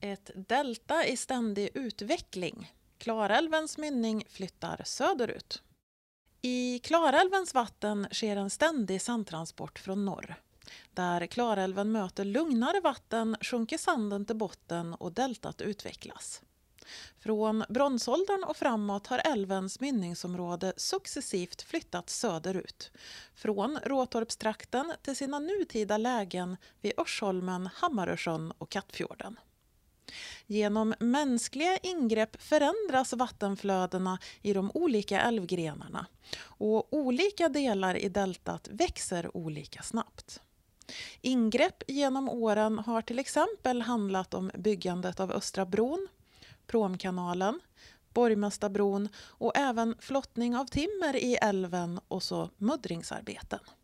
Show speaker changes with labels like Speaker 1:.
Speaker 1: Ett delta i ständig utveckling. Klarälvens mynning flyttar söderut. I Klarälvens vatten sker en ständig sandtransport från norr. Där Klarälven möter lugnare vatten sjunker sanden till botten och deltat utvecklas. Från bronsåldern och framåt har älvens mynningsområde successivt flyttat söderut. Från Råtorpstrakten till sina nutida lägen vid Örsholmen, Hammarösjön och Kattfjorden. Genom mänskliga ingrepp förändras vattenflödena i de olika älvgrenarna och olika delar i deltat växer olika snabbt. Ingrepp genom åren har till exempel handlat om byggandet av Östra bron, Promkanalen, Borgmästarbron och även flottning av timmer i älven och så muddringsarbeten.